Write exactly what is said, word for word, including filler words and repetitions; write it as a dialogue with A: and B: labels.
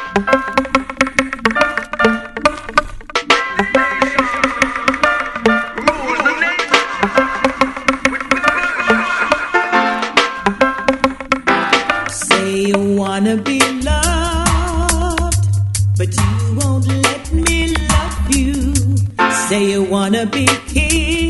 A: Say you wanna be loved, but you won't let me love you. Say you wanna be king,